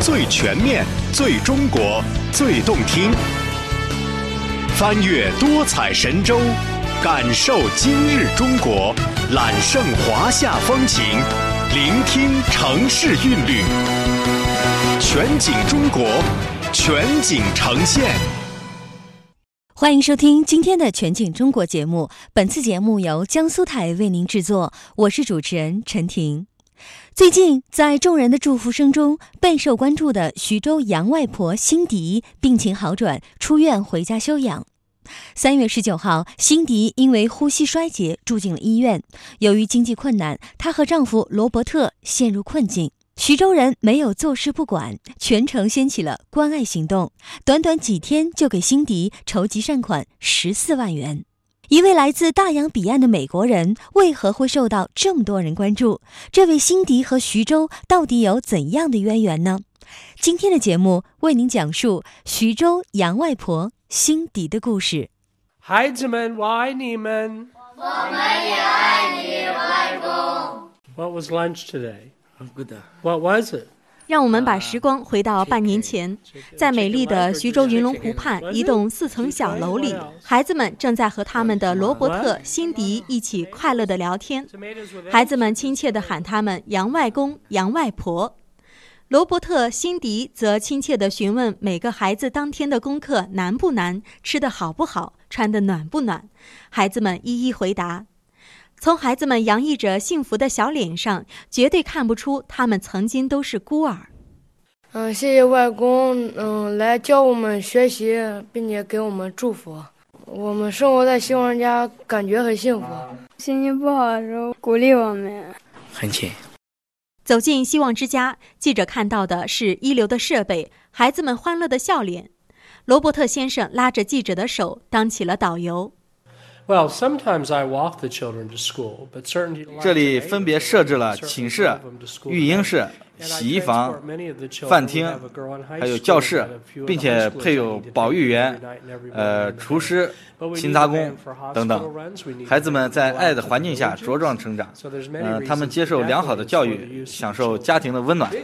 最全面、最中国、最动听。翻越多彩神州，感受今日中国，揽胜华夏风情，聆听城市韵律。全景中国，全景呈现。 欢迎收听今天的全景中国节目，本次节目由江苏台为您制作，我是主持人陈婷。最近在众人的祝福声中，备受关注的徐州杨外婆辛迪病情好转，出院回家休养。3月19号，辛迪因为呼吸衰竭住进了医院。由于经济困难，她和丈夫罗伯特陷入困境。徐州人没有坐视不管，全城掀起了关爱行动，短短几天就给辛迪筹集善款14万元。一位来自大洋彼岸的美国人为何会受到这么多人关注？这位辛迪和徐州到底有怎样的渊源呢？今天的节目为您讲述徐州杨外婆辛迪的故事。 孩子们，我爱你们。 我们也爱你，外公。 What was lunch today? Good. What was it? 让我们把时光回到半年前，在美丽的徐州云龙湖畔一栋4层小楼里，孩子们正在和他们的罗伯特、辛迪一起快乐地聊天。孩子们亲切地喊他们杨外公、杨外婆。罗伯特、辛迪则亲切地询问每个孩子当天的功课难不难，吃得好不好，穿得暖不暖。孩子们一一回答。从孩子们洋溢着幸福的小脸上，绝对看不出他们曾经都是孤儿。 谢谢外公，来教我们学习，并且给我们祝福。我们生活在希望家，感觉很幸福。 心情不好的时候鼓励我们。 很亲。 走进希望之家，记者看到的是一流的设备，孩子们欢乐的笑脸。罗伯特先生拉着记者的手，当起了导游。 Well, sometimes I walk the children to school, but certainly 这里分别设置了寝室、育婴室、洗衣房、饭厅，还有教室，并且配有保育员、厨师、勤杂工等等。孩子们在爱的环境下茁壮成长，他们接受良好的教育，享受家庭的温暖。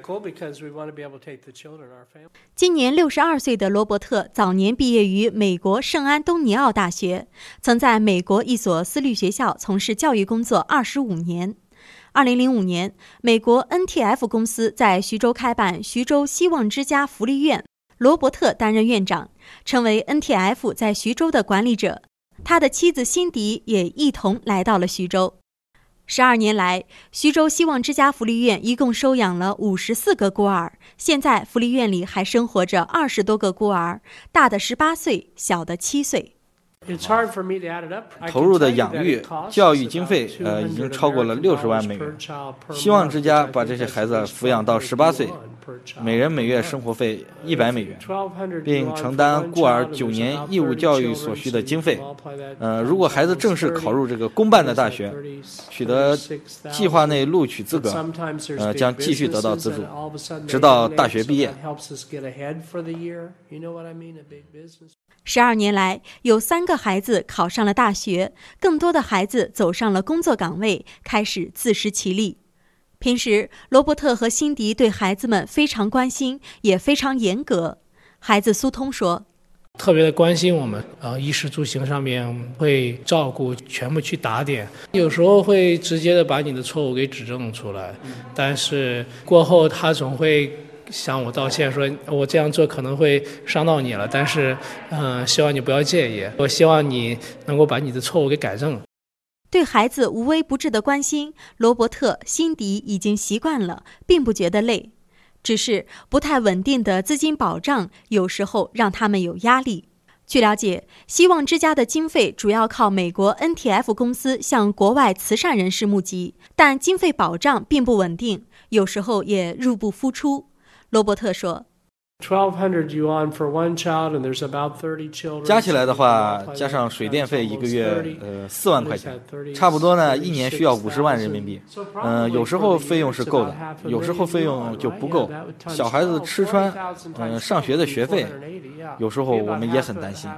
今年62岁的罗伯特早年毕业于美国圣安东尼奥大学，曾在美国一所私立学校从事教育工作25年。2005年，美国 NTF 公司在徐州开办徐州希望之家福利院，罗伯特担任院长，成为 NTF 在徐州的管理者。他的妻子辛迪也一同来到了徐州。12年来，徐州希望之家福利院一共收养了54个孤儿，现在福利院里还生活着20多个孤儿，大的18岁，小的7岁。 投入的养育、教育经费已经超过了60万美元。希望之家把这些孩子抚养到18岁，每人每月生活费100美元，并承担孤儿9年义务教育所需的经费。如果孩子正式考入这个公办的大学，取得计划内录取资格，将继续得到资助，直到大学毕业。 12年来，有3个孩子考上了大学，更多的孩子走上了工作岗位，开始自食其力。平时，罗伯特和辛迪对孩子们非常关心，也非常严格。孩子苏通说：“ 特别的关心我们，衣食住行上面会照顾，全部去打点。有时候会直接的把你的错误给指正出来，但是过后他总会向我道歉，说我这样做可能会伤到你了，但是希望你不要介意，我希望你能够把你的错误给改正。” 对孩子无微不至的关心，罗伯特、辛迪已经习惯了，并不觉得累。只是不太稳定的资金保障有时候让他们有压力。据了解，希望之家的经费主要靠美国 NTF 公司向国外慈善人士募集，但经费保障并不稳定，有时候也入不敷出。罗伯特说加起来的话，加上水电费1个月4万块钱，差不多呢1年需要50万人民币。有时候费用是够的，有时候费用就不够。小孩子吃穿上学的学费，有时候我们也很担心。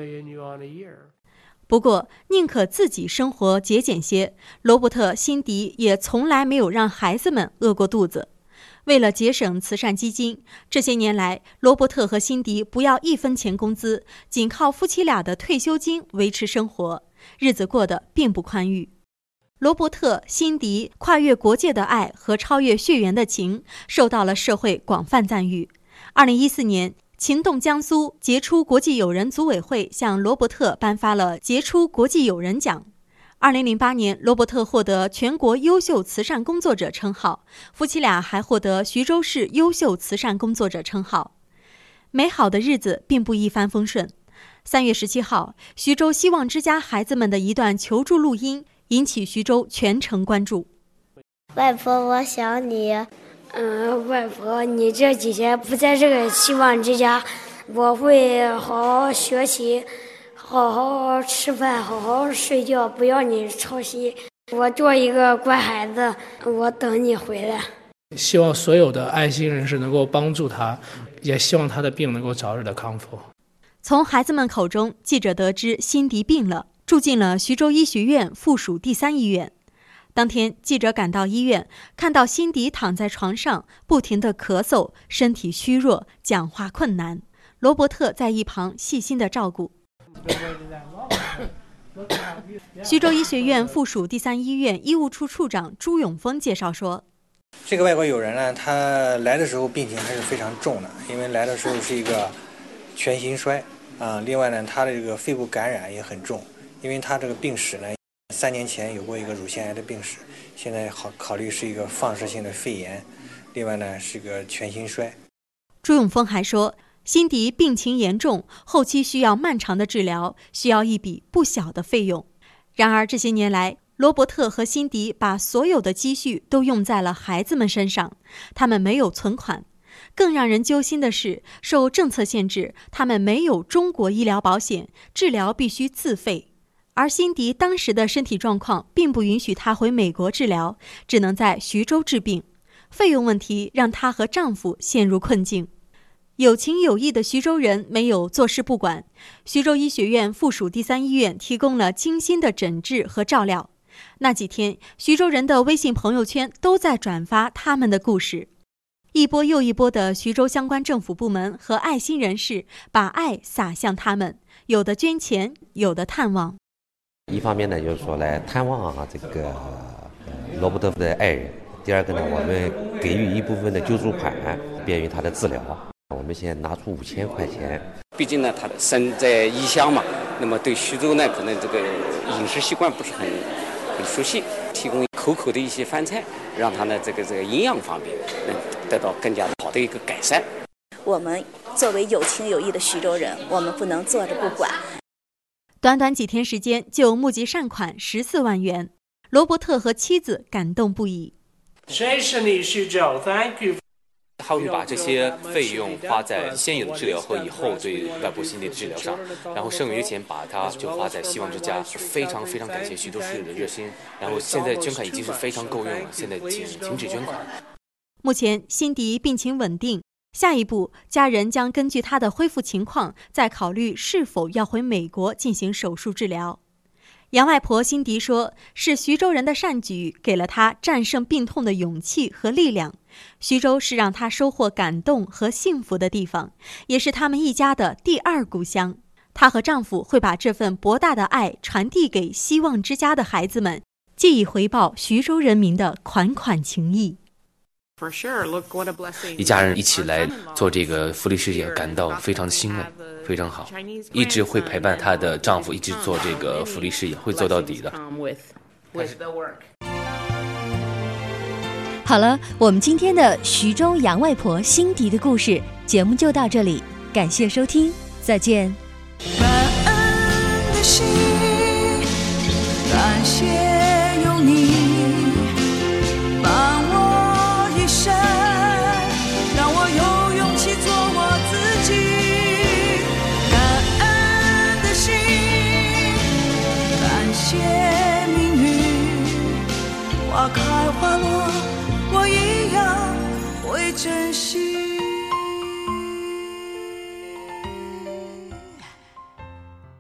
不过宁可自己生活节俭些，罗伯特、辛迪也从来没有让孩子们饿过肚子。 为了节省慈善基金，这些年来，罗伯特和辛迪不要1分钱工资，仅靠夫妻俩的退休金维持生活，日子过得并不宽裕。罗伯特、辛迪跨越国界的爱和超越血缘的情，受到了社会广泛赞誉。2014年，情动江苏杰出国际友人组委会向罗伯特颁发了杰出国际友人奖。2008年，罗伯特获得全国优秀慈善工作者称号，夫妻俩还获得徐州市优秀慈善工作者称号。美好的日子并不一帆风顺。3月17号，徐州希望之家孩子们的一段求助录音引起徐州全城关注。 外婆，我想你。 外婆，你这几天不在这个希望之家，我会好好学习，好好吃饭，好好睡觉，不要你操心。我做一个乖孩子，我等你回来。 希望所有的爱心人士能够帮助他，也希望他的病能够早日的康复。 从孩子们口中，记者得知辛迪病了，住进了徐州医学院附属第3医院。当天，记者赶到医院，看到辛迪躺在床上，不停地咳嗽，身体虚弱，讲话困难。罗伯特在一旁细心地照顾。徐州医学院附属第3医院医务处处长朱永峰介绍说， 这个外国友人呢，他来的时候病情还是非常重的，因为来的时候是一个全心衰另外呢，他的这个肺部感染也很重，因为他这个病史呢，3年前有过一个乳腺癌的病史，现在考虑是一个放射性的肺炎，另外呢是个全心衰。 朱永峰还说，辛迪病情严重，后期需要漫长的治疗，需要一笔不小的费用。然而这些年来，罗伯特和辛迪把所有的积蓄都用在了孩子们身上，他们没有存款。更让人揪心的是，受政策限制，他们没有中国医疗保险，治疗必须自费。而辛迪当时的身体状况并不允许她回美国治疗，只能在徐州治病。费用问题让她和丈夫陷入困境。有情有义的徐州人没有坐视不管，徐州医学院附属第3医院提供了精心的诊治和照料。那几天，徐州人的微信朋友圈都在转发他们的故事。一波又一波的徐州相关政府部门和爱心人士把爱洒向他们，有的捐钱，有的探望。 一方面呢，就是说来探望这个罗伯特的爱人；第二个呢，我们给予一部分的救助款，便于他的治疗。我们先拿出5000块钱。 毕竟呢，他的身在异乡嘛，那么对徐州呢，可能这个饮食习惯不是很熟悉，提供口口的一些饭菜，让他呢这个营养方面能得到更加好的一个改善。 我们作为有情有义的徐州人，我们不能坐着不管。 短短几天时间就募集善款14万元，罗伯特和妻子感动不已。 谢谢你，徐州 ，Thank you。 他会把这些费用花在现有的治疗和以后对外婆辛迪的治疗上，然后剩余的钱把它就花在希望之家。非常非常感谢徐州市的热心，然后现在捐款已经是非常够用了，现在请停止捐款。 目前辛迪病情稳定，下一步家人将根据他的恢复情况再考虑是否要回美国进行手术治疗。杨外婆辛迪说，是徐州人的善举给了她战胜病痛的勇气和力量。徐州是让她收获感动和幸福的地方，也是他们一家的第2故乡。她和丈夫会把这份博大的爱传递给希望之家的孩子们，既以回报徐州人民的款款情谊。 一家人一起来做这个福利事业，感到非常欣慰，非常好。一直会陪伴她的丈夫一直做这个福利事业，会做到底的。 好了，我们今天的徐州杨外婆辛迪的故事节目就到这里，感谢收听，再见。 感恩的心，感谢有你伴我一生，让我有勇气做我自己。感恩的心，感谢命运，花开花落我一样会珍惜。